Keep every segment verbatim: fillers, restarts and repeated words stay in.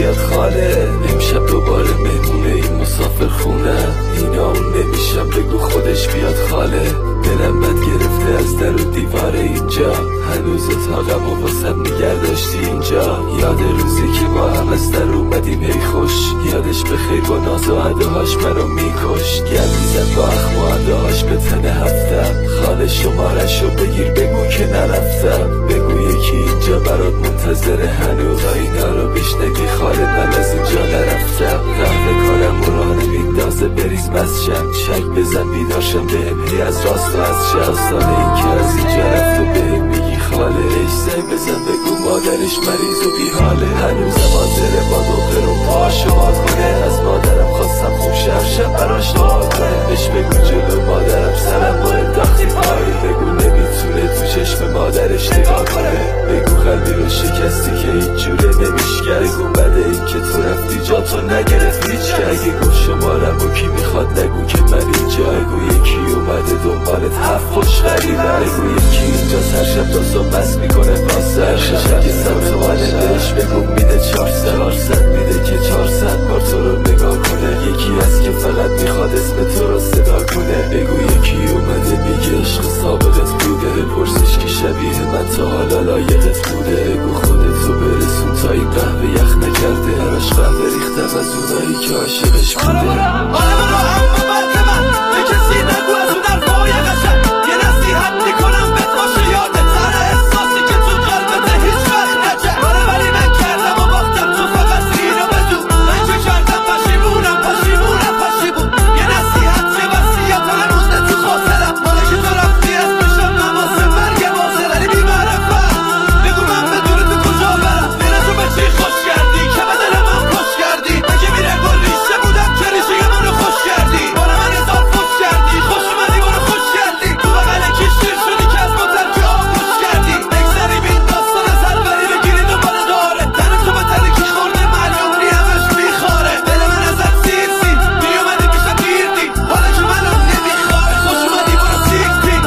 بیاد خاله. امشب دوباره مهمونه این مسافر خونه، اینا اون نمیشم بگو خودش بیاد خاله. دلم بد گرفته از در و دیوار اینجا، هنوز اتاقم و واسم نگر داشتی اینجا. یاد روزی که با هم از در اومدیم هی خوش، یادش بخیر با ناز و عداهاش منو میکشت. گردیزم با اخم و عداهاش به تن هفتم، خاله شمارشو بگیر بگو که نرفتم. بگو یکی اینجا برات منتظره هنوز، اینا رو بشنگی خاله من از اینجا نرفتم. قهوه کارم و راه نمیندازه بریز مسشم، شک بزن بیدارشم بهم هی از راست و از چپ. داستان این که از اینجا رفت و بهم میگی خاله. ایش زنگ بزن بگو مادرش مریض و بیحاله. هنوزم حاضره با دوپر و پاهاشو باد کنه، از مادرم خواستم خوب شرشم براش دعا کنه. بهش بگو جلو مادرم سرم با انداختی پایی، بگو نمیتونه تو چشم مادرش نگاه کنه. بگو قلبی رو شکستی که هیچ جوره نمیشکر، بگو بده این که تو رفتی جا تو نگرفت هیچ کس. اگه گفت شمارم و کی میخواد نگو که من اینجا، بگو یکی اومده دنبالت هفت خوش غریبه. بگو یکی اینجا سرشب داستان بس میکنه پاسر شب که سمت ماله بهش بگو میده چهارصد چهارصد میده که چهارصد بار تو رو نگاه کنه. یکی هست که فقط میخواد اسم تو رو صدا کنه. بگو یکی اومده میگه عشق سابقت بوده، بپرسش که شبیه من تا حالا لایقت بوده. بگو خودتو برسون تا این قهوه یخ نکرده، براش قهوه ریختم از اونایی که عاشقش بوده. آره برو آره برو اما بلد من به کسی نگو از اون درفای قشنگ، یه نصیحت میکنم بهت باشه یادت سر احساسی که تو قلبته هیچ وقت نجه. آره ولی من کردم و باختم تو فقط اینو بدون، من چه کردم پشیمونم پشیمونم پشیمون. یه نصیحت یه وصیت هنوزه تو خاطرم، ماله که تو رفتی از پیشم نماز مرگ واضح ولی بی‌معرفت. بگو من بدون تو کجا برم، میره تو به چی خوش کردی که به دل من خوش کردی. مگه میره گل ریشه بودم که ریشه منو خوش کردی. بارا من ازار خوش کردی، خوش اومدی برو خوش کردی. تو بغل کی شیر شدی که از مدر که آب خوش کردی. بگذری بین داستان سروری بگیری دوباره داره، تن تو به تنی کی خورده معلوم نی همش میخاره. دل من ازت سیر سیر میومدی پیشم گیردی، حالا که منو نمیخوای خوش اومدی برو سیک سیک.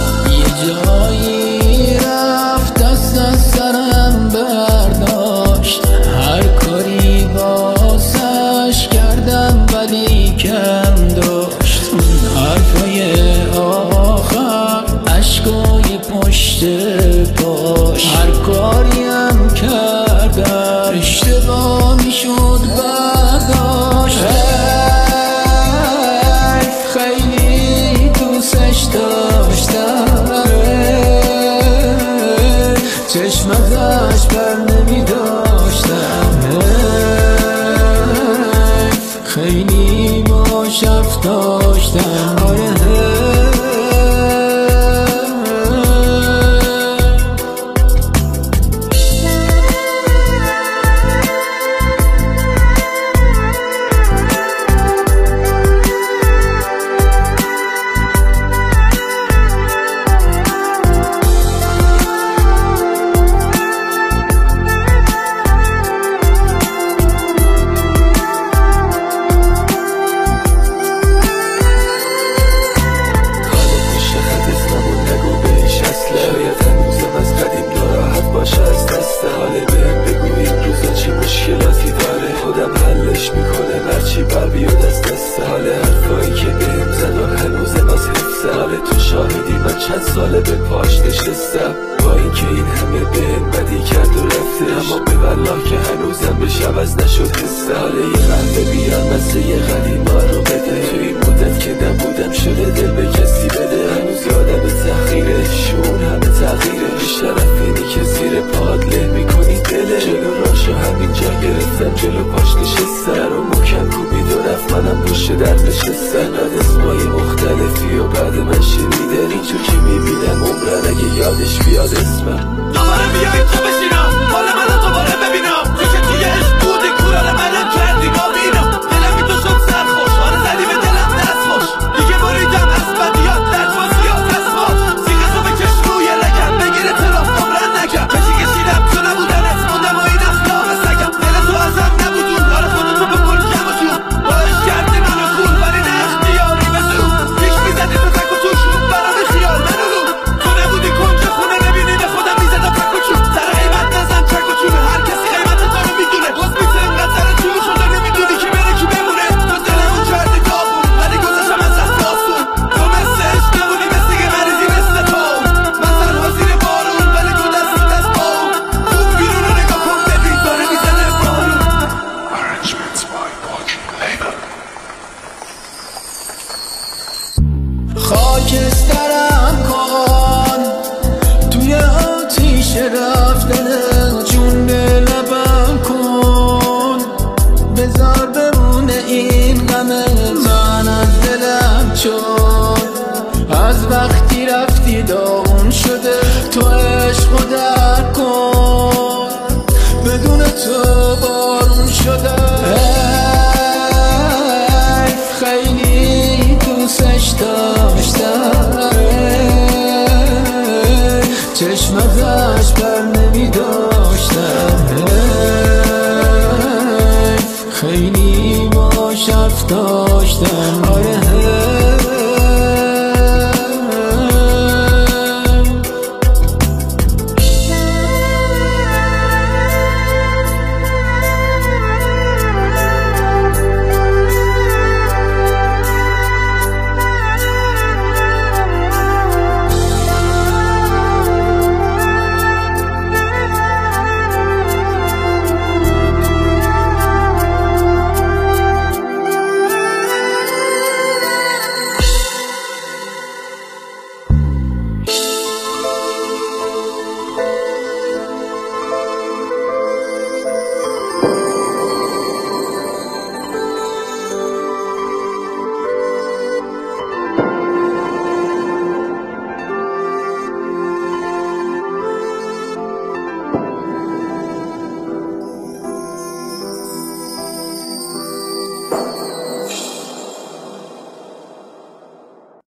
یه جایی رفت دست از سرم برداشت، هر کاری باسش کردم ولی کم داشت. اون حرفای آخر عشقای پشت پاش، هر کاریم کردم اشتباه میشد برداشت. خیلی دوستش داشتم، چشم ازش بر نمی داشتم. خیلی باش رفت داشتم. آره چند ساله به پاش نشستم، با اینکه این همه بهم بدی کرد و رفته، اما به والله که هنوزم بهش عوض نشد حسه. حالا یه قهوه بیار مثل یه قدیما رو بده، تو این مدت که نبودم شده دل به کسی بده. هنوز یادم تحقیره شون همه تغییره، بیشترف اینی که زیر پاد له میکنی دله. جلو راشو همینجا گرفتم جلو پاش نشستم، در و مکم کوبید و رفت منم پشت در نشستم. بعد اسمای مختلفی و بعد من شنیده، اینجور که میبینم عمرن اگه یادش بیاد اسمم. دوباره بیا اینجا بشینم، حال منو دوباره ببینم، تو که توی عشق بودی کورال منم کردی نابینم. دلم بی تو شد سرخوش، آره زدی به دلم دست خوش. دیگه بریدم از بدیات در بازیات اسماش، سیغزو بکش روی لگم بگیره تراف عمرن نگم. کشی کشیدم تو نبودن از موندم و این اخلاق سگم. دل تو ازم نبودون، داره خودتو بکن جمع و جون. باش کردی منو خون ولی نه اختیاری بزون. یک میزدی تو تک و توش برام خیال منو رو. تو نبودی کنج خونه ببینی به خودم میزدم پک و چون. سر قیمت میشه رفتنه جون به لبم کن بذار بمونه این غمه من از دلم چون از وقتی رفتی داغون شده تو عشقو درک کن بدون تو بارون شده خیلی دوستش داشتم چشم ازش بر نمی داشتم خیلی باش حرف داشتم